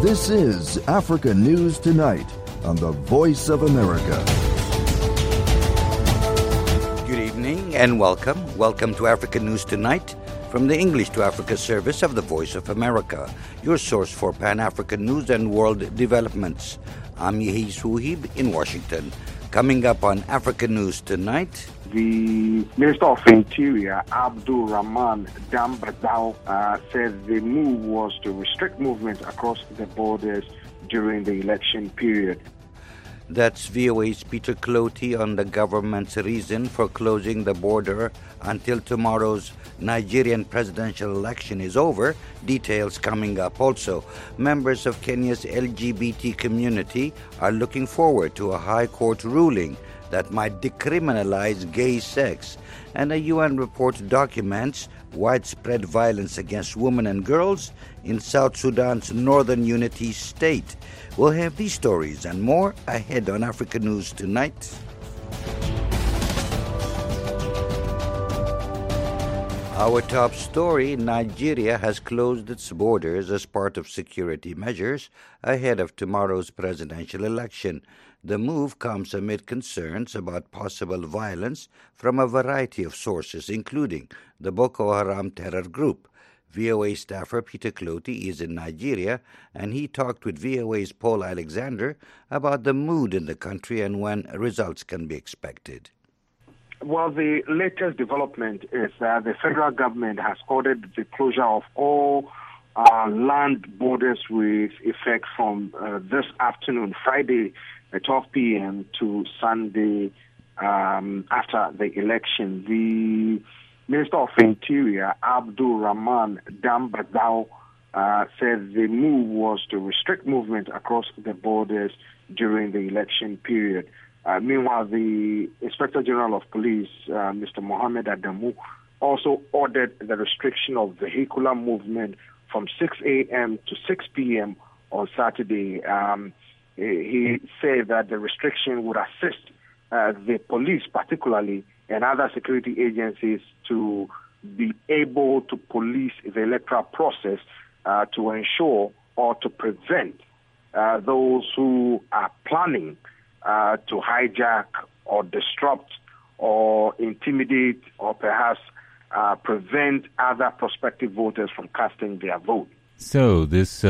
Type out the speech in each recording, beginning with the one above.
This is Africa News Tonight on the Voice of America. Good evening and welcome. Welcome to Africa News Tonight from the English to Africa service of the Voice of America, your source for Pan-African news and world developments. I'm Yehi Suhib in Washington. Coming up on Africa News Tonight, the Minister of Interior, Abdul Rahman Dambadao, said the move was to restrict movement across the borders during the election period. That's VOA's Peter Clotey on the government's reason for closing the border until tomorrow's Nigerian presidential election is over. Details coming up. Also, members of Kenya's LGBT community are looking forward to a high court ruling that might decriminalize gay sex. And a UN report documents widespread violence against women and girls in South Sudan's Northern Unity State. We'll have these stories and more ahead on Africa News Tonight. Our top story, Nigeria has closed its borders as part of security measures ahead of tomorrow's presidential election. The move comes amid concerns about possible violence from a variety of sources, including the Boko Haram terror group. VOA staffer Peter Clotey is in Nigeria, and he talked with VOA's Paul Alexander about the mood in the country and when results can be expected. Well, the latest development is that the federal government has ordered the closure of all land borders with effect from this afternoon, Friday, 12 p.m. to Sunday after the election. The Minister of Interior, Abdul Rahman Dambadao, said the move was to restrict movement across the borders during the election period. Meanwhile, the Inspector General of Police, Mr. Mohammed Adamu, also ordered the restriction of vehicular movement from 6 a.m. to 6 p.m. on Saturday. He said that the restriction would assist the police, particularly, and other security agencies to be able to police the electoral process to ensure or to prevent those who are planning to hijack or disrupt or intimidate or perhaps prevent other prospective voters from casting their vote. So this,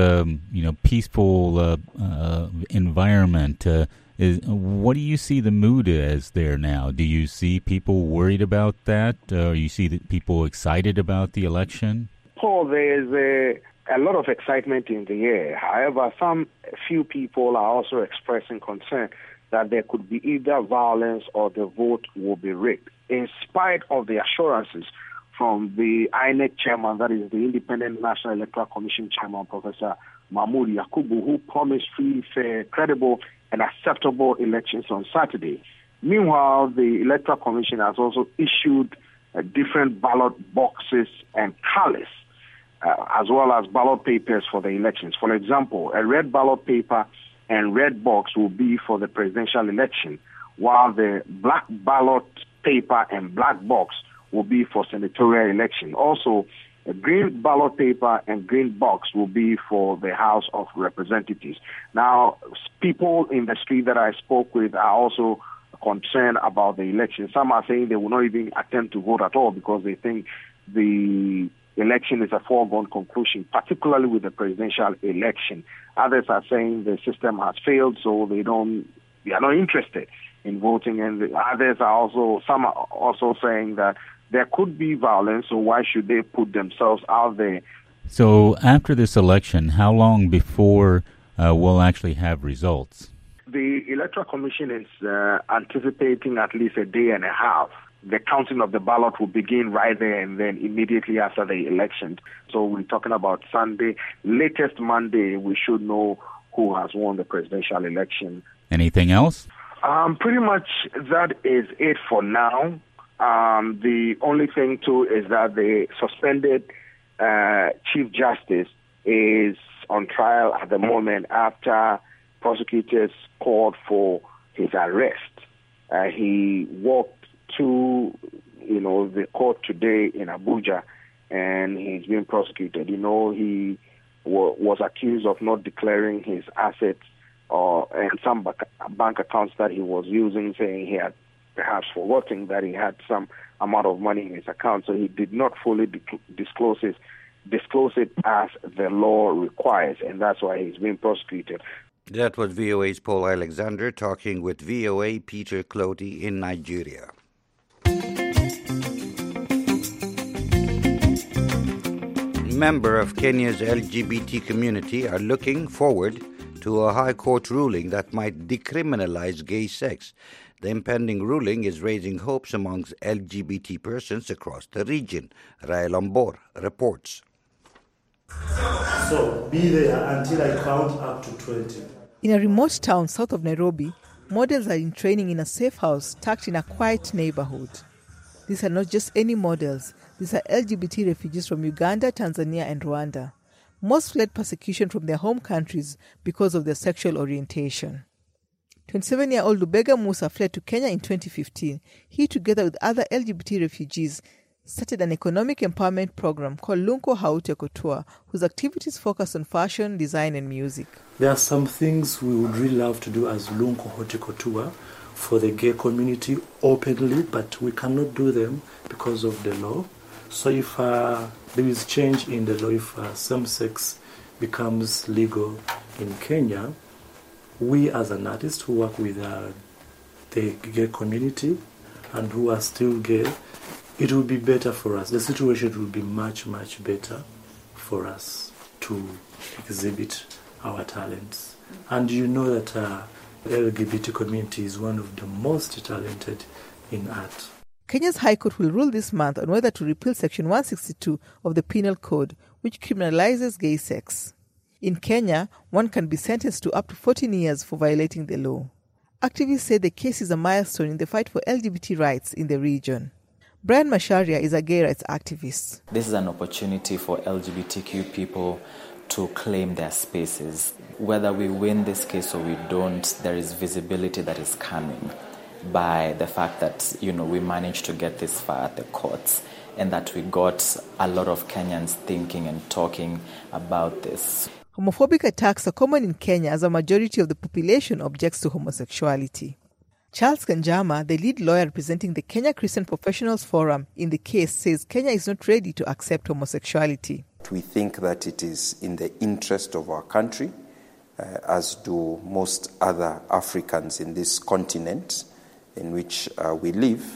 peaceful environment, what do you see the mood as there now? Do you see people worried about that? Or you see people excited about the election? Paul, there is a lot of excitement in the air. However, few people are also expressing concern that there could be either violence or the vote will be rigged. In spite of the assurances from the INEC chairman, that is the Independent National Electoral Commission chairman, Professor Mahmoud Yakubu, who promised free, fair, credible, and acceptable elections on Saturday. Meanwhile, the Electoral Commission has also issued different ballot boxes and colors, as well as ballot papers for the elections. For example, a red ballot paper and red box will be for the presidential election, while the black ballot paper and black box will be for senatorial election. Also, a green ballot paper and green box will be for the House of Representatives. Now, people in the street that I spoke with are also concerned about the election. Some are saying they will not even attempt to vote at all because they think the election is a foregone conclusion, particularly with the presidential election. Others are saying the system has failed, so they are not interested in voting. And some are also saying that there could be violence, so why should they put themselves out there? So after this election, how long before we'll actually have results? The Electoral Commission is anticipating at least a day and a half. The counting of the ballot will begin right there and then immediately after the election. So we're talking about Sunday. Latest Monday, we should know who has won the presidential election. Anything else? Pretty much that is it for now. The only thing, too, is that the suspended Chief Justice is on trial at the moment after prosecutors called for his arrest. He walked to, the court today in Abuja, and he's being prosecuted. He was accused of not declaring his assets and some bank accounts that he was using, saying he had perhaps forgotten that he had some amount of money in his account, so he did not fully disclose it as the law requires, and that's why he's being prosecuted. That was VOA's Paul Alexander talking with VOA Peter Clotey in Nigeria. Members of Kenya's LGBT community are looking forward to a High Court ruling that might decriminalize gay sex. The impending ruling is raising hopes amongst LGBT persons across the region. Rael Ombor reports. So be there until I count up to 20. In a remote town south of Nairobi, models are in training in a safe house tucked in a quiet neighborhood. These are not just any models. These are LGBT refugees from Uganda, Tanzania, and Rwanda. Most fled persecution from their home countries because of their sexual orientation. 27-year-old Lubega Musa fled to Kenya in 2015. He, together with other LGBT refugees, started an economic empowerment program called Lunko Haute Couture, whose activities focus on fashion, design, and music. There are some things we would really love to do as Lunko Haute Couture for the gay community openly, but we cannot do them because of the law. So if there is change in the law, if same-sex becomes legal in Kenya, we as an artist who work with the gay community and who are still gay, it will be better for us. The situation will be much, much better for us to exhibit our talents. And you know that the LGBT community is one of the most talented in art. Kenya's High Court will rule this month on whether to repeal Section 162 of the Penal Code, which criminalizes gay sex. In Kenya, one can be sentenced to up to 14 years for violating the law. Activists say the case is a milestone in the fight for LGBT rights in the region. Brian Masharia is a gay rights activist. This is an opportunity for LGBTQ people to claim their spaces. Whether we win this case or we don't, there is visibility that is coming by the fact that, we managed to get this far at the courts and that we got a lot of Kenyans thinking and talking about this. Homophobic attacks are common in Kenya as a majority of the population objects to homosexuality. Charles Kanjama, the lead lawyer representing the Kenya Christian Professionals Forum in the case, says Kenya is not ready to accept homosexuality. We think that it is in the interest of our country, as do most other Africans in this continent in which we live,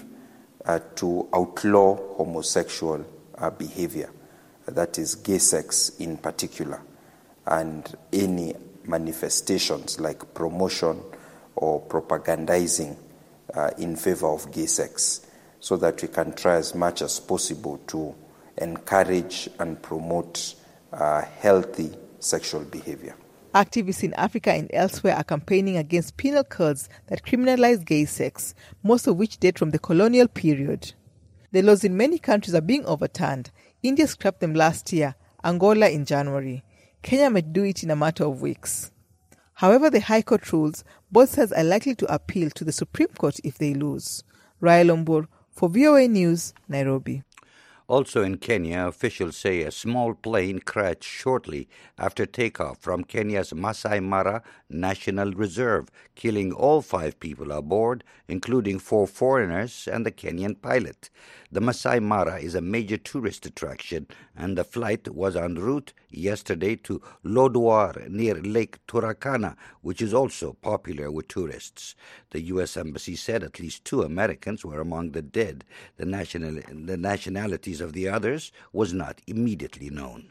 to outlaw homosexual behavior, that is gay sex in particular, and any manifestations like promotion or propagandizing in favor of gay sex, so that we can try as much as possible to encourage and promote healthy sexual behavior. Activists in Africa and elsewhere are campaigning against penal codes that criminalize gay sex, most of which date from the colonial period. The laws in many countries are being overturned. India scrapped them last year, Angola in January. Kenya might do it in a matter of weeks. However the High Court rules, both sides are likely to appeal to the Supreme Court if they lose. Rael Ombor for VOA News, Nairobi. Also in Kenya, officials say a small plane crashed shortly after takeoff from Kenya's Masai Mara National Reserve, killing all 5 people aboard, including 4 foreigners and the Kenyan pilot. The Masai Mara is a major tourist attraction, and the flight was en route yesterday to Lodwar near Lake Turkana, which is also popular with tourists. The U.S. Embassy said at least 2 Americans were among the dead. The nationalities of the others was not immediately known.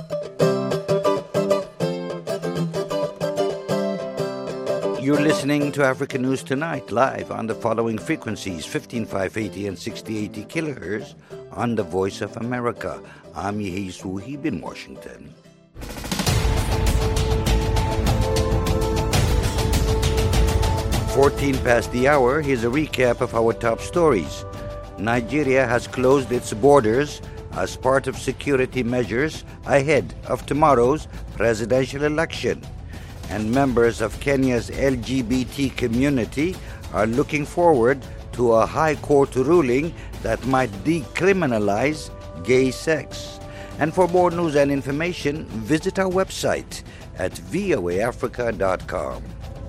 You're listening to Africa News Tonight, live on the following frequencies, 15580 and 6080 kilohertz on the Voice of America. I'm Yehi Suhib in Washington. 14 past the hour, here's a recap of our top stories. Nigeria has closed its borders as part of security measures ahead of tomorrow's presidential election. And members of Kenya's LGBT community are looking forward to a High Court ruling that might decriminalize gay sex. And for more news and information, visit our website at voaafrica.com.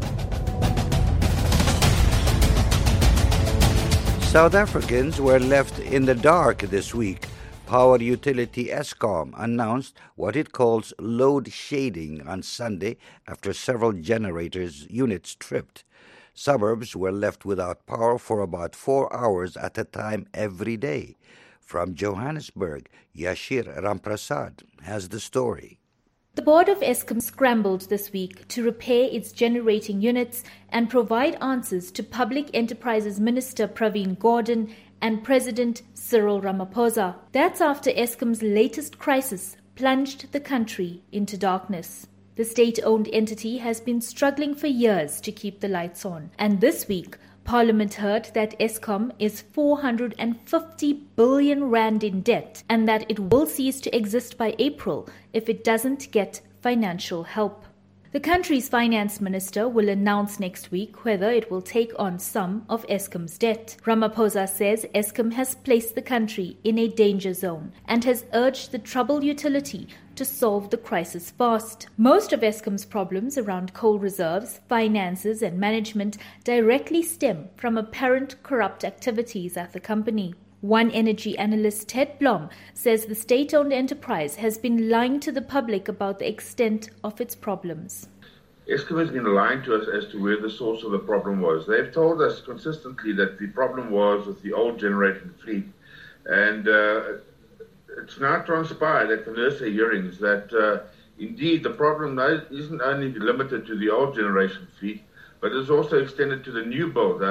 South Africans were left in the dark this week. Power utility Eskom announced what it calls load shedding on Sunday after several generators' units tripped. Suburbs were left without power for about 4 hours at a time every day. From Johannesburg, Yashir Ramprasad has the story. The board of Eskom scrambled this week to repair its generating units and provide answers to Public Enterprises Minister Pravin Gordhan and President Cyril Ramaphosa. That's after Eskom's latest crisis plunged the country into darkness. The state-owned entity has been struggling for years to keep the lights on, and this week Parliament heard that Eskom is 450 billion rand in debt and that it will cease to exist by April if it doesn't get financial help. The country's finance minister will announce next week whether it will take on some of Eskom's debt. Ramaphosa says Eskom has placed the country in a danger zone and has urged the troubled utility to solve the crisis fast. Most of Eskom's problems around coal reserves, finances and management directly stem from apparent corrupt activities at the company. One energy analyst, Ted Blom, says the state-owned enterprise has been lying to the public about the extent of its problems. Eskom has been lying to us as to where the source of the problem was. They've told us consistently that the problem was with the old generating fleet. And it's now transpired at the NERSA hearings that indeed the problem isn't only limited to the old generation fleet, but it's also extended to the new build.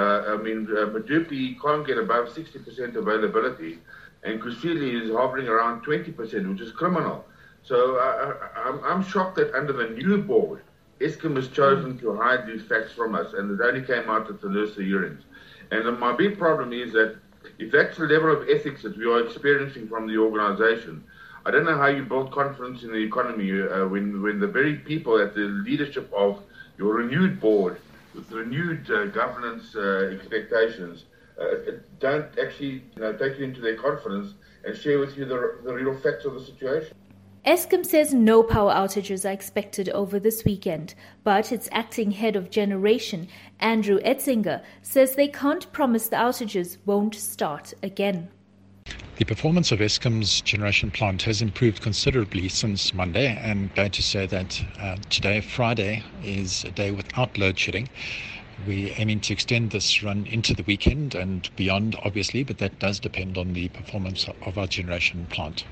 Medupi can't get above 60% availability, and Kusile is hovering around 20%, which is criminal. So I'm shocked that under the new board, Eskom has chosen to hide these facts from us, and it only came out at the NERSA hearings. And my big problem is that if that's the level of ethics that we are experiencing from the organization, I don't know how you build confidence in the economy when the very people at the leadership of your renewed board with renewed governance expectations, don't actually take you into their confidence and share with you the real facts of the situation. Eskom says no power outages are expected over this weekend, but its acting head of generation, Andrew Etzinger, says they can't promise the outages won't start again. The performance of Eskom's generation plant has improved considerably since Monday, and I'm glad to say that today, Friday, is a day without load shedding. We're aiming to extend this run into the weekend and beyond, obviously, but that does depend on the performance of our generation plant.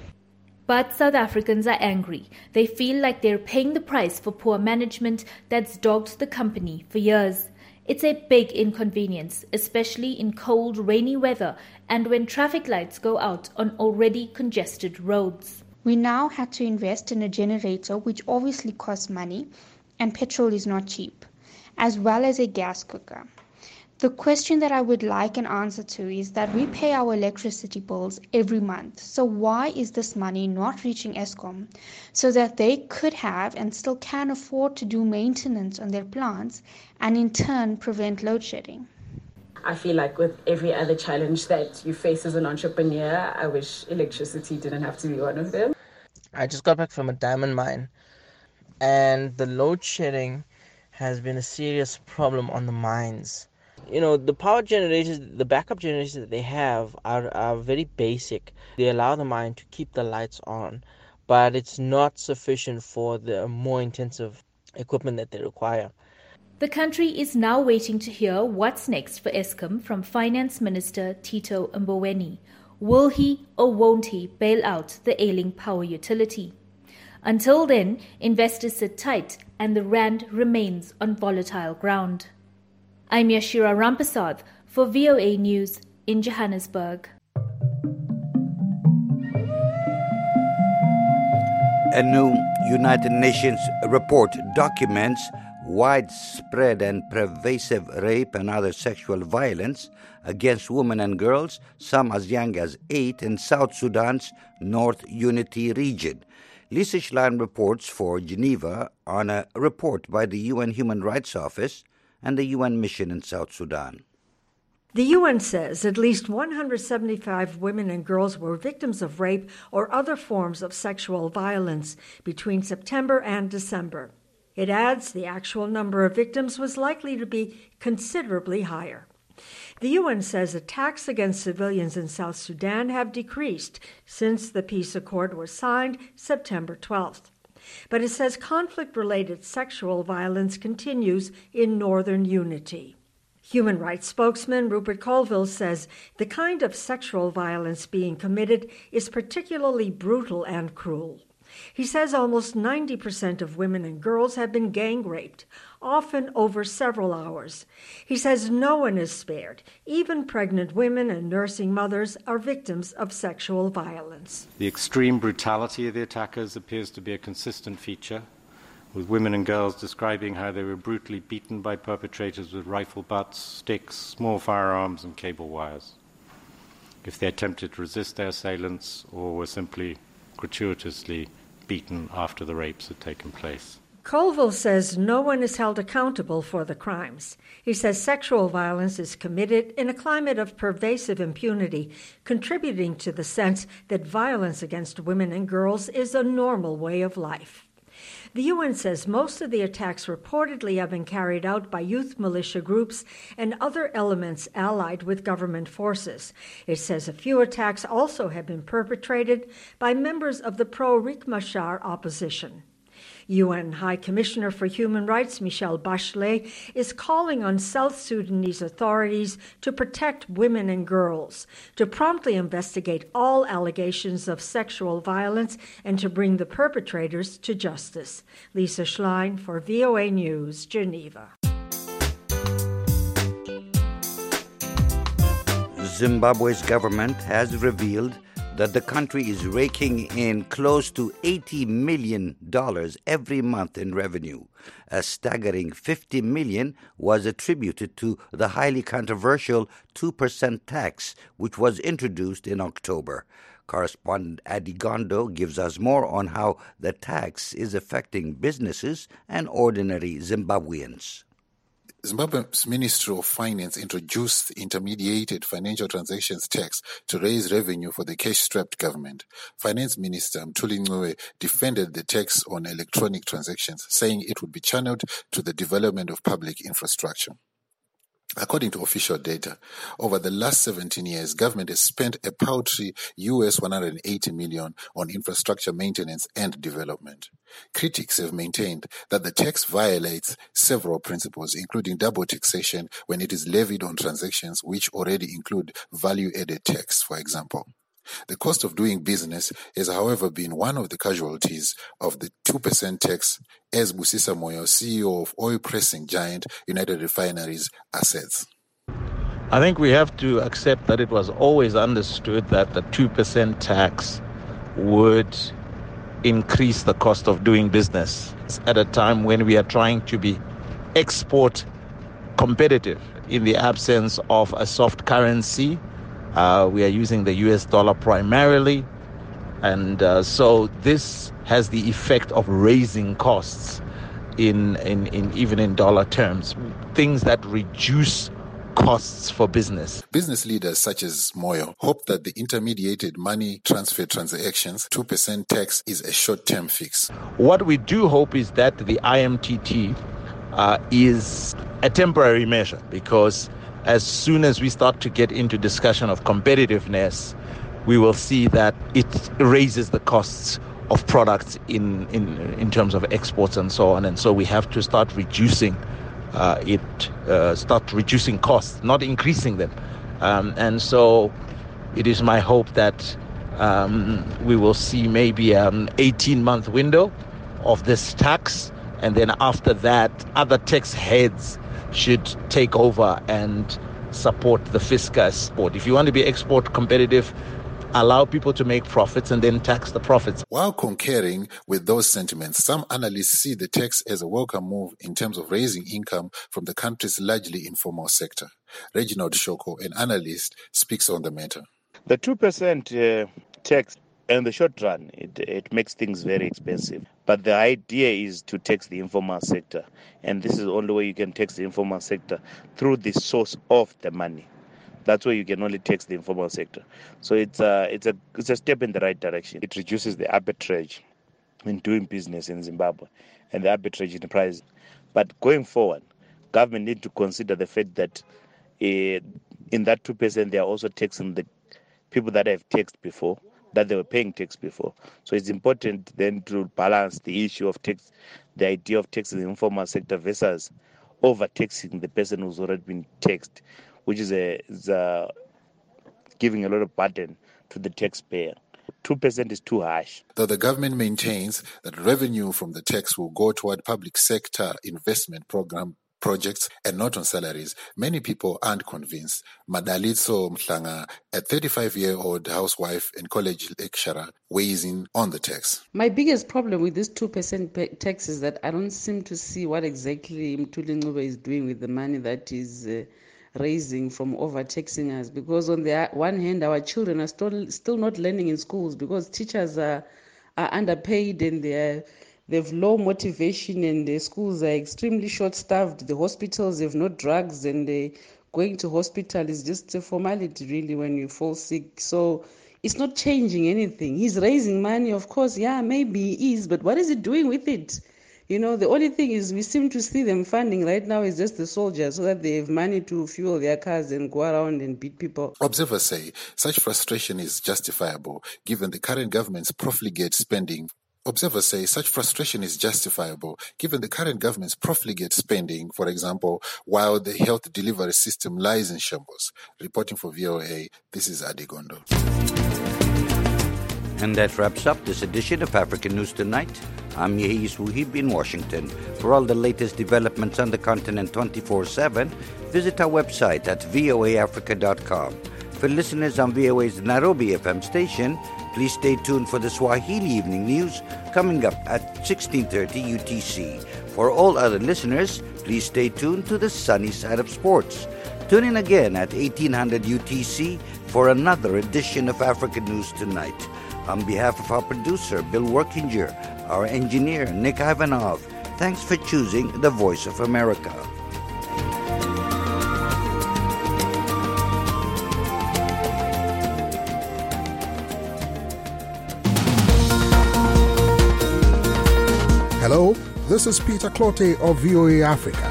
But South Africans are angry. They feel like they're paying the price for poor management that's dogged the company for years. It's a big inconvenience, especially in cold, rainy weather and when traffic lights go out on already congested roads. We now had to invest in a generator, which obviously costs money, and petrol is not cheap, as well as a gas cooker. The question that I would like an answer to is that we pay our electricity bills every month. So why is this money not reaching Eskom so that they could have and still can afford to do maintenance on their plants and in turn prevent load shedding? I feel like with every other challenge that you face as an entrepreneur, I wish electricity didn't have to be one of them. I just got back from a diamond mine, and the load shedding has been a serious problem on the mines. You know, the power generators, the backup generators that they have are very basic. They allow the mine to keep the lights on, but it's not sufficient for the more intensive equipment that they require. The country is now waiting to hear what's next for Eskom from Finance Minister Tito Mboweni. Will he or won't he bail out the ailing power utility? Until then, investors sit tight and the rand remains on volatile ground. I'm Yashira Ramprasad for VOA News in Johannesburg. A new United Nations report documents widespread and pervasive rape and other sexual violence against women and girls, some as young as 8, in South Sudan's North Unity region. Lisa Schlein reports for Geneva on a report by the UN Human Rights Office and the UN mission in South Sudan. The UN says at least 175 women and girls were victims of rape or other forms of sexual violence between September and December. It adds the actual number of victims was likely to be considerably higher. The UN says attacks against civilians in South Sudan have decreased since the peace accord was signed September 12th. But it says conflict-related sexual violence continues in northern Unity. Human rights spokesman Rupert Colville says the kind of sexual violence being committed is particularly brutal and cruel. He says almost 90% of women and girls have been gang raped, often over several hours. He says no one is spared. Even pregnant women and nursing mothers are victims of sexual violence. The extreme brutality of the attackers appears to be a consistent feature, with women and girls describing how they were brutally beaten by perpetrators with rifle butts, sticks, small firearms, and cable wires, if they attempted to resist their assailants or were simply gratuitously beaten after the rapes had taken place. Colville says no one is held accountable for the crimes. He says sexual violence is committed in a climate of pervasive impunity, contributing to the sense that violence against women and girls is a normal way of life. The UN says most of the attacks reportedly have been carried out by youth militia groups and other elements allied with government forces. It says a few attacks also have been perpetrated by members of the pro-Riek Machar opposition. UN High Commissioner for Human Rights Michelle Bachelet is calling on South Sudanese authorities to protect women and girls, to promptly investigate all allegations of sexual violence, and to bring the perpetrators to justice. Lisa Schlein for VOA News, Geneva. Zimbabwe's government has revealed that the country is raking in close to $80 million every month in revenue. A staggering $50 million was attributed to the highly controversial 2% tax, which was introduced in October. Correspondent Adi Gondo gives us more on how the tax is affecting businesses and ordinary Zimbabweans. Zimbabwe's Ministry of Finance introduced the intermediated financial transactions tax to raise revenue for the cash-strapped government. Finance Minister Mthuli Ncube defended the tax on electronic transactions, saying it would be channeled to the development of public infrastructure. According to official data, over the last 17 years, government has spent a paltry US $180 million on infrastructure maintenance and development. Critics have maintained that the tax violates several principles, including double taxation when it is levied on transactions which already include value-added tax, for example. The cost of doing business has, however, been one of the casualties of the 2% tax, as Busisa Moyo, CEO of oil pressing giant United Refineries, asserts. I think we have to accept that it was always understood that the 2% tax would increase the cost of doing business at a time when we are trying to be export competitive in the absence of a soft currency. We are using the US dollar primarily, and so this has the effect of raising costs in even in dollar terms, things that reduce costs for business. Business leaders such as Moyo hope that the intermediated money transfer transactions 2% tax is a short-term fix. What we do hope is that the IMTT is a temporary measure, because as soon as we start to get into discussion of competitiveness, we will see that it raises the costs of products in terms of exports and so on. And so we have to start reducing reducing costs, not increasing them. And so it is my hope that we will see maybe an 18-month window of this tax, and then after that, other tax heads should take over and support the fiscus. If you want to be export competitive, allow people to make profits and then tax the profits. While concurring with those sentiments, some analysts see the tax as a welcome move in terms of raising income from the country's largely informal sector. Reginald Shoko, an analyst, speaks on the matter. The 2% tax in the short run, it makes things very expensive. But the idea is to tax the informal sector. And this is the only way you can tax the informal sector, through the source of the money. That's why you can only tax the informal sector. So it's a step in the right direction. It reduces the arbitrage in doing business in Zimbabwe and the arbitrage in the price. But going forward, government need to consider the fact that in that 2%, they are also taxing the people that have taxed before, that they were paying tax before. So it's important then to balance the issue of tax, the idea of taxing the informal sector versus overtaxing the person who's already been taxed, which is giving a lot of burden to the taxpayer. 2% is too harsh. Though the government maintains that revenue from the tax will go toward public sector investment program projects and not on salaries, many people aren't convinced. Madalitso Mhlanga, a 35-year-old housewife and college lecturer, weighs in on the tax. My biggest problem with this 2% tax is that I don't seem to see what exactly Mthuli Ncube is doing with the money that is raising from overtaxing us, because on the one hand our children are still not learning in schools because teachers are underpaid and they've low motivation and the schools are extremely short-staffed. The hospitals have no drugs and going to hospital is just a formality really when you fall sick. So it's not changing anything. He's raising money, of course, yeah, maybe he is, but what is he doing with it? You know, the only thing is we seem to see them funding right now is just the soldiers so that they have money to fuel their cars and go around and beat people. Observers say such frustration is justifiable given the current government's profligate spending. Observers say such frustration is justifiable given the current government's profligate spending, for example, while the health delivery system lies in shambles. Reporting for VOA, this is Adigondo. And that wraps up this edition of African News Tonight. I'm Yehis Wuhib in Washington. For all the latest developments on the continent 24/7, visit our website at voaafrica.com. For listeners on VOA's Nairobi FM station, please stay tuned for the Swahili Evening News coming up at 16:30 UTC. For all other listeners, please stay tuned to the sunny side of sports. Tune in again at 1800 UTC for another edition of African News Tonight. On behalf of our producer, Bill Workinger, our engineer, Nick Ivanov, thanks for choosing the Voice of America. Hello, this is Peter Clote of VOA Africa.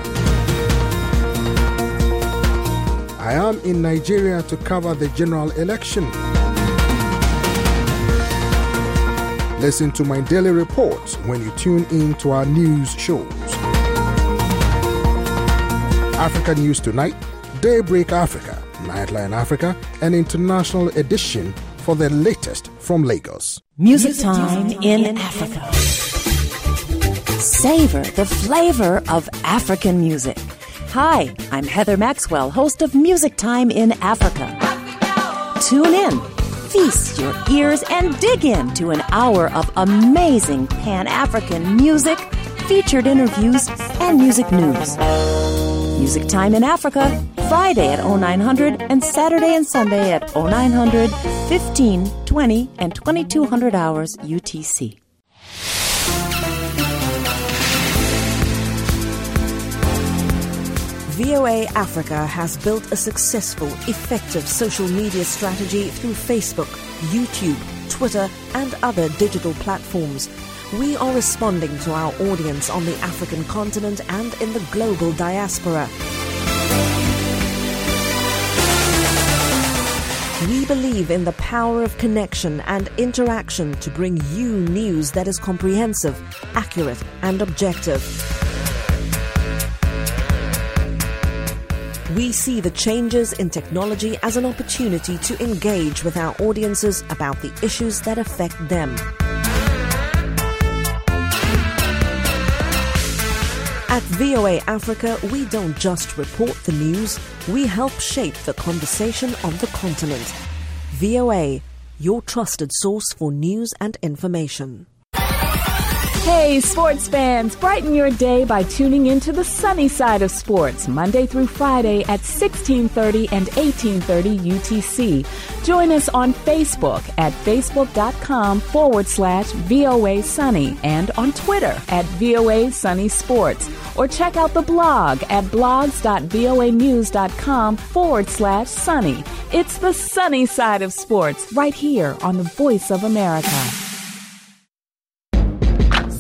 I am in Nigeria to cover the general election. Listen to my daily reports when you tune in to our news shows. Africa News Tonight, Daybreak Africa, Nightline Africa, an international edition for the latest from Lagos. Music Time in Africa. Savor the flavor of African music. Hi, I'm Heather Maxwell, host of Music Time in Africa. Tune in, feast your ears, and dig into an hour of amazing Pan-African music, featured interviews, and music news. Music Time in Africa, Friday at 0900 and Saturday and Sunday at 0900, 15, 20, and 2200 hours UTC. VOA Africa has built a successful, effective social media strategy through Facebook, YouTube, Twitter, and other digital platforms. We are responding to our audience on the African continent and in the global diaspora. We believe in the power of connection and interaction to bring you news that is comprehensive, accurate, and objective. We see the changes in technology as an opportunity to engage with our audiences about the issues that affect them. At VOA Africa, we don't just report the news, we help shape the conversation on the continent. VOA, your trusted source for news and information. Hey, sports fans, brighten your day by tuning into the sunny side of sports, Monday through Friday at 1630 and 1830 UTC. Join us on Facebook at facebook.com/VOA Sunny and on Twitter at VOA Sunny Sports. Or check out the blog at blogs.voanews.com/sunny. It's the sunny side of sports right here on the Voice of America.